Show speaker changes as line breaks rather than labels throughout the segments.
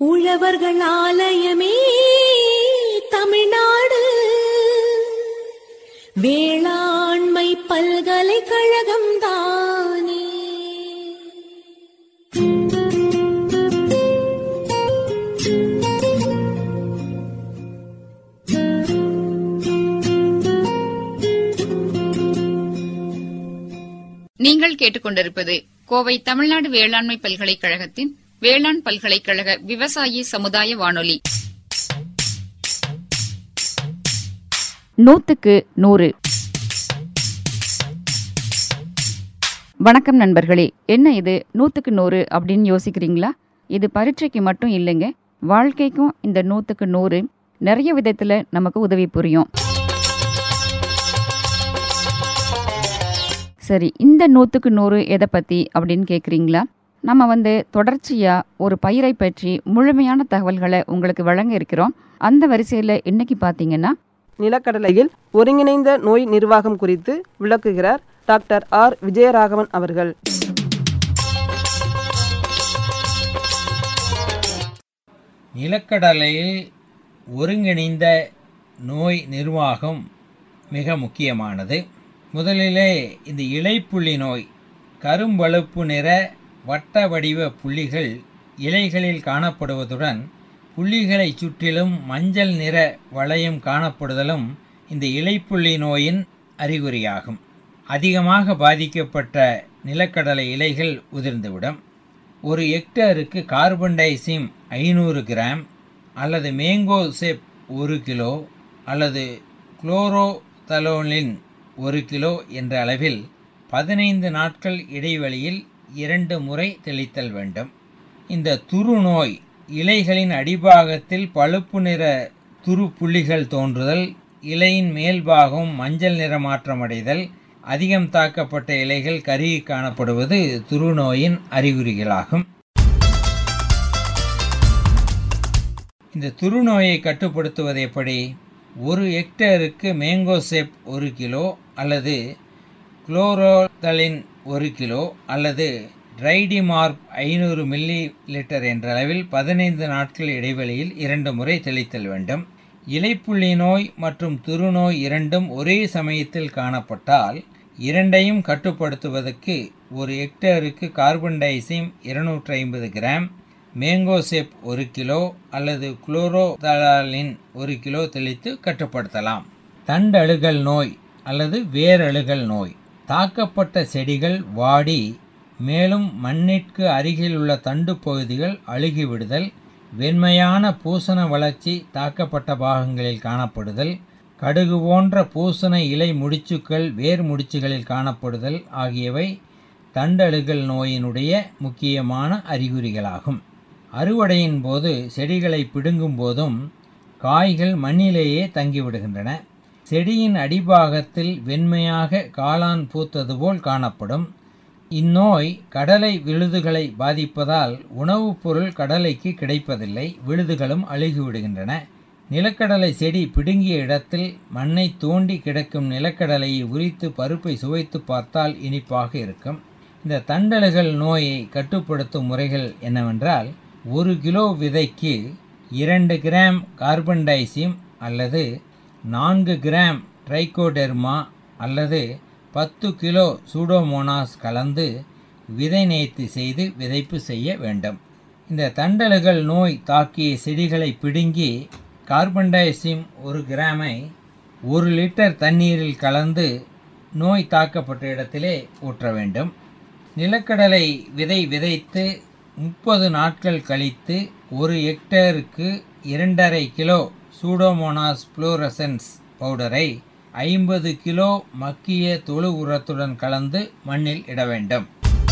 உழவர்கள் ஆலயமே தமிழ்நாடு வேளாண்மை பல்கலைக்கழகம் தானே.
நீங்கள் கேட்டுக்கொண்டிருப்பது கோவை தமிழ்நாடு வேளாண்மை பல்கலைக்கழகத்தின் வேளாண் பல்கலைக்கழக விவசாயி சமுதாய வானொலி.
100க்கு 100. வணக்கம் நண்பர்களே. என்ன இது 100க்கு 100 அப்படின்னு யோசிக்கிறீங்களா? இது பரீட்சைக்கு மட்டும் இல்லைங்க, வாழ்க்கைக்கும் இந்த 100க்கு 100 நிறைய விதத்துல நமக்கு உதவி புரியும். சரி, இந்த 100க்கு 100 எதை பத்தி அப்படின்னு கேட்குறீங்களா? நம்ம தொடர்ச்சியா ஒரு பயிரை பற்றி முழுமையான தகவல்களை உங்களுக்கு வழங்க இருக்கிறோம். அந்த வரிசையில் இன்னைக்கு பார்த்தீங்கன்னா,
நிலக்கடலையில் ஒருங்கிணைந்த நோய் நிர்வாகம் குறித்து விளக்குகிறார் டாக்டர் ஆர் விஜயராகவன் அவர்கள்.
நிலக்கடலையில் ஒருங்கிணைந்த நோய் நிர்வாகம் மிக முக்கியமானது. முதலிலே இந்த இலைப்புள்ளி நோய், கரும்பழுப்பு நிற வட்ட வடிவ புள்ளிகள் இலைகளில் காணப்படுவதுடன் புள்ளிகளை சுற்றிலும் மஞ்சள் நிற வளையம் காணப்படுதலும் இந்த இலைப்புள்ளி நோயின் அறிகுறியாகும். அதிகமாக பாதிக்கப்பட்ட நிலக்கடலை இலைகள் உதிர்ந்துவிடும். ஒரு ஹெக்டேருக்கு கார்பன்டைசிம் 500 கிராம் அல்லது மேங்கோசெப் 1 கிலோ அல்லது குளோரோதலோனின் 1 கிலோ என்ற அளவில் 15 நாட்கள் இடைவெளியில் 2 முறை தெளித்தல் வேண்டும். இந்த துரு நோய் இலைகளின் அடிபாகத்தில் பழுப்பு நிற துரு புள்ளிகள் தோன்றுதல், இலையின் மேல்பாகம் மஞ்சள் நிறமாற்றமடைதல், அதிகம் தாக்கப்பட்ட இலைகள் கருகி காணப்படுவது துரு நோயின் அறிகுறிகளாகும். இந்த துரு நோயை கட்டுப்படுத்துவது எப்படி? ஒரு ஹெக்டேருக்கு மேங்கோசெப் 1 கிலோ அல்லது குளோரோதலின் 1 கிலோ அல்லது ட்ரைடிமார்ப் 500 மில்லி லிட்டர் என்ற அளவில் 15 நாட்கள் இடைவெளியில் 2 முறை தெளித்தல் வேண்டும். இலைப்புள்ளி நோய் மற்றும் துருநோய் இரண்டும் ஒரே சமயத்தில் காணப்பட்டால் இரண்டையும் கட்டுப்படுத்துவதற்கு ஒரு ஹெக்டேருக்கு கார்பன்டைசிம் 250 கிராம், மேங்கோசெப் 1 கிலோ அல்லது குளோரோதலாலின் 1 கிலோ தெளித்து கட்டுப்படுத்தலாம். தண்டழுகல் நோய் அல்லது வேரழுகல் நோய், தாக்கப்பட்ட செடிகள் வாடி மேலும் மண்ணிற்கு அருகில் உள்ள தண்டு பகுதிகள் அழுகிவிடுதல், வெண்மையான பூசண வளர்ச்சி தாக்கப்பட்ட பாகங்களில் காணப்படுதல், கடுகு போன்ற பூசண இலை முடிச்சுக்கள் வேர் முடிச்சுகளில் காணப்படுதல் ஆகியவை தண்டழுகல் நோயினுடைய முக்கியமான அறிகுறிகளாகும். அறுவடையின் போது செடிகளை பிடுங்கும் போதும் காய்கள் மண்ணிலேயே தங்கிவிடுகின்றன. செடியின் அடிபாகத்தில் வெண்மையாக காளான் பூத்தது போல் காணப்படும். இந்நோய் கடலை விழுதுகளை பாதிப்பதால் உணவுப் பொருள் கடலைக்கு கிடைப்பதில்லை, விழுதுகளும் அழுகிவிடுகின்றன. நிலக்கடலை செடி பிடுங்கிய இடத்தில் மண்ணை தோண்டி கிடக்கும் நிலக்கடலையை உரித்து பருப்பை சுவைத்து பார்த்தால் இனிப்பாக இருக்கும். இந்த தண்டழுகல் நோயை கட்டுப்படுத்தும் முறைகள் என்னவென்றால், 1 கிலோ விதைக்கு 2 கிராம் கார்பன்டைசிம் அல்லது 4 கிராம் ட்ரைகோடெர்மா அல்லது 10 கிலோ சூடோமோனாஸ் கலந்து விதை நேர்த்தி செய்து விதைப்பு செய்ய வேண்டும். இந்த தண்டழுகல் நோய் தாக்கிய செடிகளை பிடுங்கி கார்பன்டைசிம் 1 கிராமை 1 லிட்டர் தண்ணீரில் கலந்து நோய் தாக்கப்பட்ட இடத்திலே ஊற்ற வேண்டும். நிலக்கடலை விதை விதைத்து 30 நாட்கள் கழித்து 1 ஹெக்டேருக்கு 2.5 கிலோ சூடோமோனாஸ் புளோரசன்ஸ் பவுடரை 50 கிலோ மக்கிய தொழு உரத்துடன் கலந்து மண்ணில் இட வேண்டும்.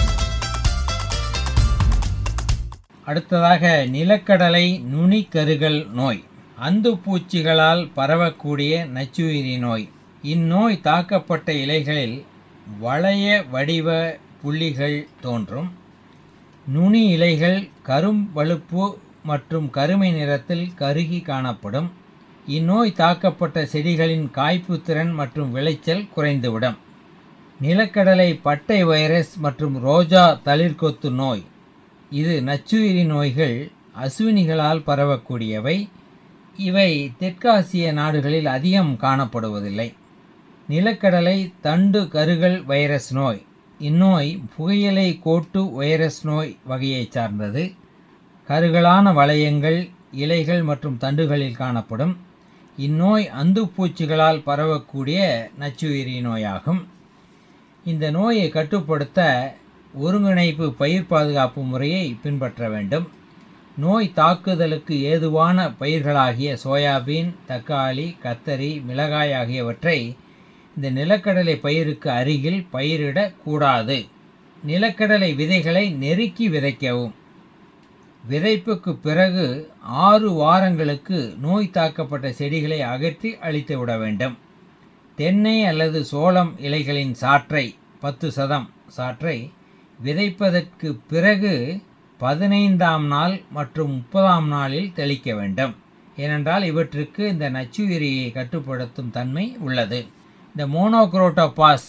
அடுத்ததாக நிலக்கடலை நுனிக்கருகல் நோய், அந்துப்பூச்சிகளால் பரவக்கூடிய நச்சுயிரி நோய். இந்நோய் தாக்கப்பட்ட இலைகளில் வளைய வடிவ புள்ளிகள் தோன்றும். நுனி இலைகள் கரும்பழுப்பு மற்றும் கருமை நிறத்தில் கருகி காணப்படும். இந்நோய் தாக்கப்பட்ட செடிகளின் காய்ப்பு திறன் மற்றும் விளைச்சல் குறைந்துவிடும். நிலக்கடலை பட்டை வைரஸ் மற்றும் ரோஜா தளிர்கொத்து நோய், இது நச்சுயிரி நோய்கள் அசுவினிகளால் பரவக்கூடியவை. இவை தெற்காசிய நாடுகளில் அதிகம் காணப்படுவதில்லை. நிலக்கடலை தண்டு கருகல் வைரஸ் நோய். இந்நோய் புகையிலை கோட்டு வைரஸ் நோய் வகையைச் சார்ந்தது. கருகலான வளையங்கள் இலைகள் மற்றும் தண்டுகளில் காணப்படும். இந்நோய் அந்துப்பூச்சிகளால் பரவக்கூடிய நச்சுயிரி நோயாகும். இந்த நோயை கட்டுப்படுத்த ஒருங்கிணைப்பு பயிர் பாதுகாப்பு முறையை பின்பற்ற வேண்டும். நோய் தாக்குதலுக்கு ஏதுவான பயிர்களாகிய சோயாபீன், தக்காளி, கத்தரி, மிளகாய் ஆகியவற்றை இந்த நிலக்கடலை பயிருக்கு அருகில் பயிரிடக்கூடாது. நிலக்கடலை விதைகளை நெருக்கி விதைக்கவும். விதைப்புக்கு பிறகு 6 வாரங்களுக்கு நோய் தாக்கப்பட்ட செடிகளை அகற்றி அழித்து விட வேண்டும். தென்னை அல்லது சோளம் இலைகளின் சாற்றை 10% சாற்றை விதைப்பதற்கு பிறகு 15ஆம் நாள் மற்றும் 30ஆம் நாளில் தெளிக்க வேண்டும். ஏனென்றால் இவற்றுக்கு இந்த நச்சுயிரியை கட்டுப்படுத்தும் தன்மை உள்ளது. இந்த மோனோக்ரோட்டோபாஸ்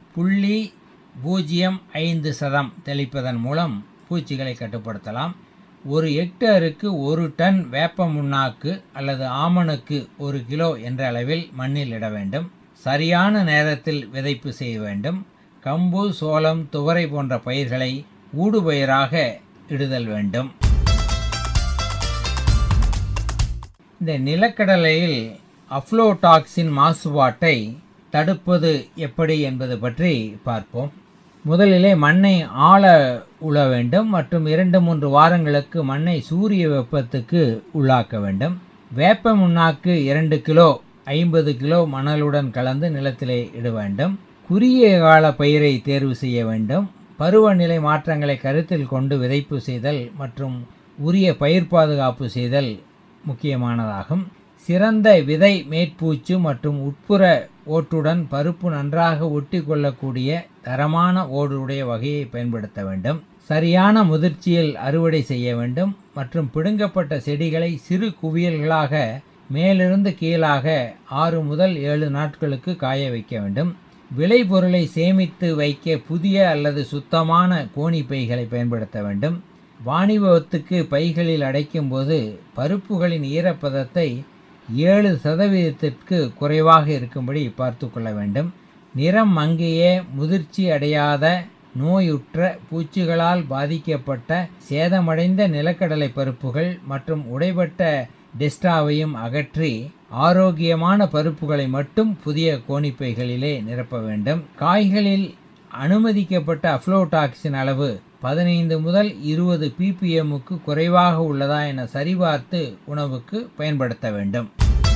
0.05% தெளிப்பதன் மூலம் பூச்சிகளை கட்டுப்படுத்தலாம். ஒரு ஹெக்டேருக்கு 1 டன் வேப்ப முன்னாக்கு அல்லது ஆமணக்கு 1 கிலோ என்ற அளவில் மண்ணில் இட வேண்டும். சரியான நேரத்தில் விதைப்பு செய்ய வேண்டும். கம்பு, சோளம், துவரை போன்ற பயிர்களை ஊடுபயிராக இடுதல் வேண்டும். இந்த நிலக்கடலையில் அஃப்லோடாக்சின் மாசுபாட்டை தடுப்பது எப்படி என்பது பற்றி பார்ப்போம். முதலிலே மண்ணை ஆழ உழ வேண்டும் மற்றும் 2-3 வாரங்களுக்கு மண்ணை சூரிய வெப்பத்துக்கு உள்ளாக்க வேண்டும். வேப்ப முன்னாக்கு 2 கிலோ 50 கிலோ மணலுடன் கலந்து நிலத்திலே இட வேண்டும். குறுகிய கால பயிரை தேர்வு செய்ய வேண்டும். பருவநிலை மாற்றங்களை கருத்தில் கொண்டு விதைப்பு செய்தல் மற்றும் உரிய பயிர் பாதுகாப்பு செய்தல் முக்கியமானதாகும். சிறந்த விதை மேற்பூச்சு மற்றும் உட்புற ஓட்டுடன் பருப்பு நன்றாக ஒட்டி கொள்ளக்கூடிய தரமான ஓடுடைய வகையை பயன்படுத்த வேண்டும். சரியான முதிர்ச்சியில் அறுவடை செய்ய வேண்டும் மற்றும் பிடுங்கப்பட்ட செடிகளை சிறு குவியல்களாக மேலிருந்து கீழாக 6 முதல் 7 நாட்களுக்கு காய வைக்க வேண்டும். விளைபொருளை சேமித்து வைக்க புதிய அல்லது சுத்தமான கோணி பைகளை பயன்படுத்த வேண்டும். வாணிபத்துக்கு பைகளில் அடைக்கும் போது பருப்புகளின் ஈரப்பதத்தை 7% குறைவாக இருக்கும்படி பார்த்து கொள்ள வேண்டும். நிறம் மங்கிய, முதிர்ச்சி அடையாத, நோயுற்ற, பூச்சிகளால் பாதிக்கப்பட்ட, சேதமடைந்த நிலக்கடலை பருப்புகள் மற்றும் உடைபட்ட டெஸ்டாவையும் அகற்றி ஆரோக்கியமான பருப்புகளை மட்டும் புதிய கோணிப்பைகளிலே நிரப்ப வேண்டும். காய்களில் அனுமதிக்கப்பட்ட அஃப்லோடாக்சின் அளவு 15 முதல் 20 ppmக்கு குறைவாக உள்ளதா என சரிபார்த்து உணவுக்கு பயன்படுத்த வேண்டும்.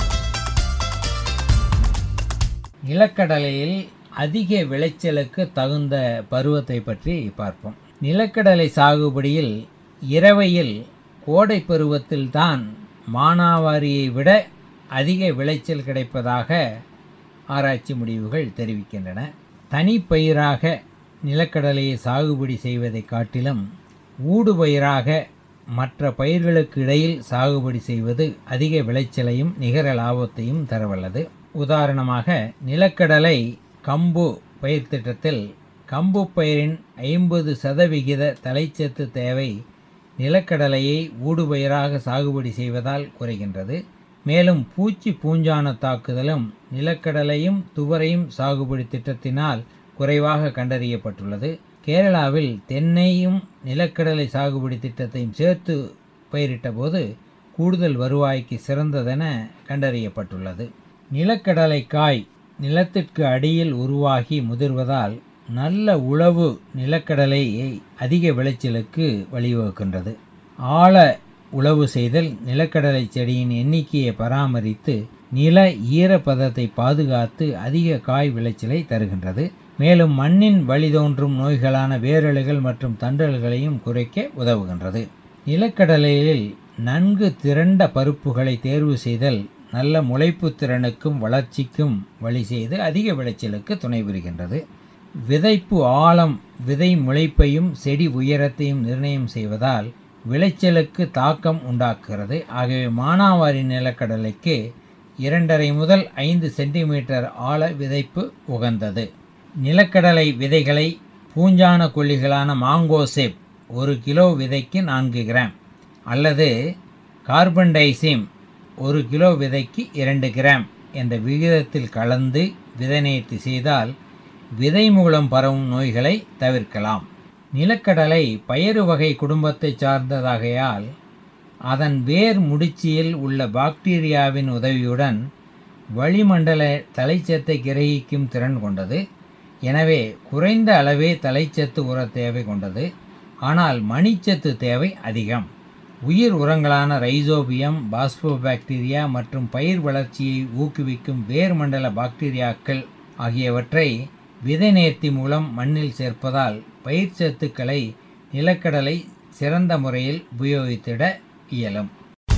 நிலக்கடலையில் அதிக விளைச்சலுக்கு தகுந்த பருவத்தை பற்றி பார்ப்போம். நிலக்கடலை சாகுபடியில் இரவையில் கோடை பருவத்தில்தான் மானாவாரியை விட அதிக விளைச்சல் கிடைப்பதாக ஆராய்ச்சி முடிவுகள் தெரிவிக்கின்றன. தனிப்பயிராக நிலக்கடலையை சாகுபடி செய்வதை காட்டிலும் ஊடுபயிராக மற்ற பயிர்களுக்கு இடையில் சாகுபடி செய்வது அதிக விளைச்சலையும் நிகர லாபத்தையும் தரவல்லது. உதாரணமாக நிலக்கடலை கம்பு பயிர் திட்டத்தில் கம்பு பயிரின் 50% தலைச்சத்து தேவை நிலக்கடலையை ஊடுபயிராக சாகுபடி செய்வதால் குறைகின்றது. மேலும் பூச்சி பூஞ்சான தாக்குதலும் நிலக்கடலையும் துவரையும் சாகுபடி திட்டத்தினால் குறைவாக கண்டறியப்பட்டுள்ளது. கேரளாவில் தென்னையும் நிலக்கடலை சாகுபடி திட்டத்தையும் சேர்த்து பயிரிட்ட போது கூடுதல் வருவாய்க்கு சிறந்ததென கண்டறியப்பட்டுள்ளது. நிலக்கடலை காய் நிலத்திற்கு அடியில் உருவாகி முதிர்வதால் நல்ல உழவு நிலக்கடலையை அதிக விளைச்சலுக்கு வழிவகுக்கின்றது. ஆழ உழவு செய்தல் நிலக்கடலை செடியின் எண்ணிக்கையை பராமரித்து நில ஈரப்பதத்தை பாதுகாத்து அதிக காய் விளைச்சலை தருகின்றது. மேலும் மண்ணின் வழிதோன்றும் நோய்களான வேரழுகள் மற்றும் தண்டல்களையும் குறைக்க உதவுகின்றது. நிலக்கடலையில் நன்கு திரண்ட பருப்புகளை தேர்வு செய்தல் நல்ல முளைப்பு திறனுக்கும் வளர்ச்சிக்கும் வழி செய்து அதிக விளைச்சலுக்கு துணை புரிகின்றது. விதைப்பு ஆழம் விதை முளைப்பையும் செடி உயரத்தையும் நிர்ணயம் செய்வதால் விளைச்சலுக்கு தாக்கம் உண்டாக்குகிறது. ஆகவே மானாவாரி நிலக்கடலைக்கு 2.5 முதல் 5 சென்டிமீட்டர் ஆழ விதைப்பு உகந்தது. நிலக்கடலை விதைகளை பூஞ்சான கொல்லிகளான மாங்கோசேப் 1 கிலோ விதைக்கு 4 கிராம், அல்லது கார்பன் டைசிம் 1 கிலோ விதைக்கு 2 கிராம் என்ற விகிதத்தில் கலந்து விதை நேர்த்தி செய்தால் விதை மூலம் பரவும் நோய்களை தவிர்க்கலாம். நிலக்கடலை பயறு வகை குடும்பத்தை சார்ந்ததாகையால் அதன் வேர் முடிச்சியில் உள்ள பாக்டீரியாவின் உதவியுடன் வளிமண்டல தலைச்சத்தை கிரகிக்கும் திறன் கொண்டது. எனவே குறைந்த அளவே தலைச்சத்து உர தேவை கொண்டது. ஆனால் மணிச்சத்து தேவை அதிகம். உயிர் உரங்களான ரைசோபியம், பாஸ்போபாக்டீரியா மற்றும் பயிர் வளர்ச்சியை ஊக்குவிக்கும் வேர்மண்டல பாக்டீரியாக்கள் ஆகியவற்றை விதை நேர்த்தி மூலம் மண்ணில் சேர்ப்பதால் பயிர் சத்துக்களை நிலக்கடலை சிறந்த முறையில் உபயோகித்திட இயலும்.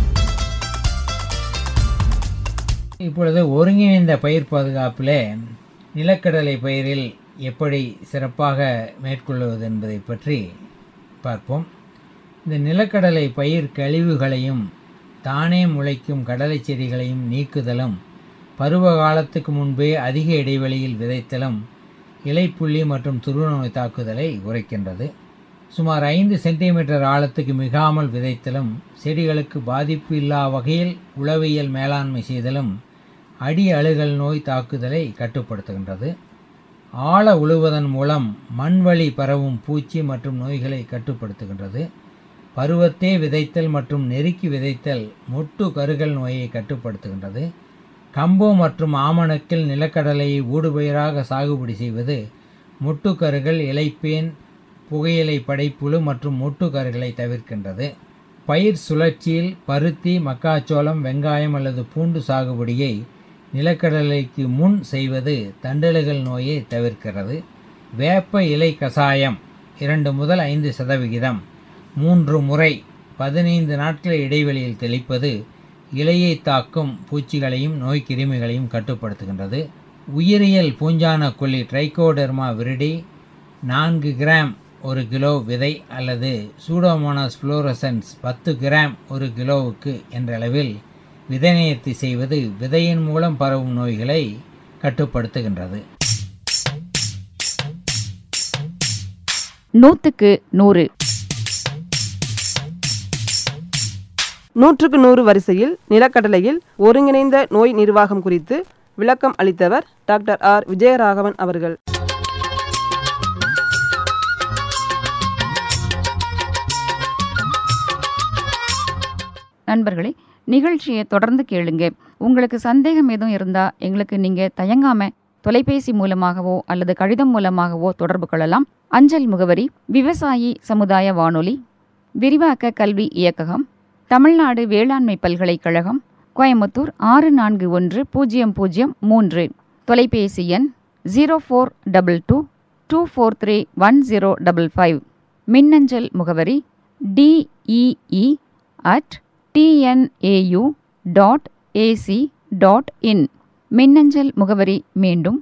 இப்பொழுது ஒருங்கிணைந்த பயிர் பாதுகாப்பிலே நிலக்கடலை பயிரில் எப்படி சிறப்பாக மேற்கொள்வது என்பதை பற்றி பார்ப்போம். இந்த நிலக்கடலை பயிர் கழிவுகளையும் தானே முளைக்கும் கடலை செடிகளையும் நீக்குதலும், பருவ காலத்துக்கு முன்பே அதிக இடைவெளியில் விதைத்தலும் இலைப்புள்ளி மற்றும் துருநோய் தாக்குதலை உரைக்கின்றது. சுமார் 5 சென்டிமீட்டர் ஆழத்துக்கு மிகாமல் விதைத்தலும், செடிகளுக்கு பாதிப்பு இல்லா வகையில் உளவியல் மேலாண்மை செய்தலும் அடி அழுகல் நோய் தாக்குதலை கட்டுப்படுத்துகின்றது. ஆழ உழுவதன் மூலம் மண்வழி பரவும் பூச்சி மற்றும் நோய்களை கட்டுப்படுத்துகின்றது. பருவத்தே விதைத்தல் மற்றும் நெருக்கி விதைத்தல் மொட்டு கருகல் நோயை கட்டுப்படுத்துகின்றது. கம்பு மற்றும் ஆமணக்கில் நிலக்கடலையை ஊடுபயிராக சாகுபடி செய்வது மொட்டுக்கருகள், இலைப்பேன், புகையிலை படைப்புழு மற்றும் மொட்டுக்கருகளை தவிர்க்கின்றது. பயிர் சுழற்சியில் பருத்தி, மக்காச்சோளம், வெங்காயம் அல்லது பூண்டு சாகுபடியை நிலக்கடலைக்கு முன் செய்வது தண்டலுகள் நோயை தவிர்க்கிறது. வேப்ப இலை கசாயம் 2 முதல் 5% 3 முறை 15 நாட்கள் இடைவெளியில் தெளிப்பது இலையை தாக்கும் பூச்சிகளையும் நோய் கிருமிகளையும் கட்டுப்படுத்துகின்றது. உயிரியல் பூஞ்சான கொல்லி ட்ரைகோடெர்மா விரிடி 4 கிராம் 1 கிலோ விதை அல்லது சூடோமோனாஸ் ஃப்ளோரசன்ஸ் 10 கிராம் 1 கிலோவுக்கு என்ற அளவில் விதை நேர்த்தி செய்வது விதையின் மூலம் பரவும் நோய்களை கட்டுப்படுத்துகின்றது.
100க்கு 100
100க்கு 100 வரிசையில் நிலக்கடலையில் ஒருங்கிணைந்த நோய் நிர்வாகம் குறித்து விளக்கம் அளித்தவர் டாக்டர் ஆர் விஜயராகவன் அவர்கள்.
நண்பர்களே, நிகழ்ச்சியை தொடர்ந்து கேளுங்க. உங்களுக்கு சந்தேகம் எதுவும் இருந்தால் எங்களுக்கு நீங்கள் தயங்காம தொலைபேசி மூலமாகவோ அல்லது கடிதம் மூலமாகவோ தொடர்பு கொள்ளலாம். அஞ்சல் முகவரி: விவசாயி சமுதாய வானொலி, விரிவாக்க கல்வி இயக்ககம், தமிழ்நாடு வேளாண்மை பல்கலைக்கழகம், கோயம்புத்தூர் 641003. தொலைபேசி எண் 0422243105. மின்னஞ்சல் முகவரி dee@tnau.ac.in. மின்னஞ்சல் முகவரி மீண்டும்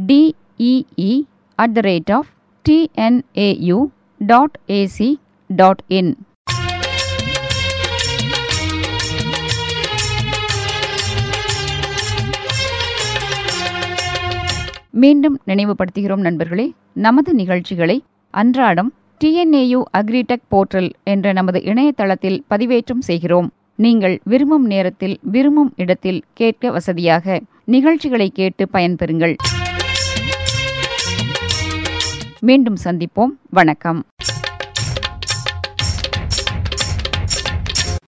dee@tnau.ac.in. மீண்டும் நினைவுபடுத்துகிறோம் நண்பர்களே, நமது நிகழ்ச்சிகளை அன்றாடம் TNAU அக்ரிடெக் போர்ட்டல் என்ற நமது இணையதளத்தில் பதிவேற்றம் செய்கிறோம். நீங்கள் விரும்பும் நேரத்தில் விரும்பும் இடத்தில் கேட்க வசதியாக நிகழ்ச்சிகளை கேட்டு பயன்பெறுங்கள். மீண்டும் சந்திப்போம். வணக்கம்.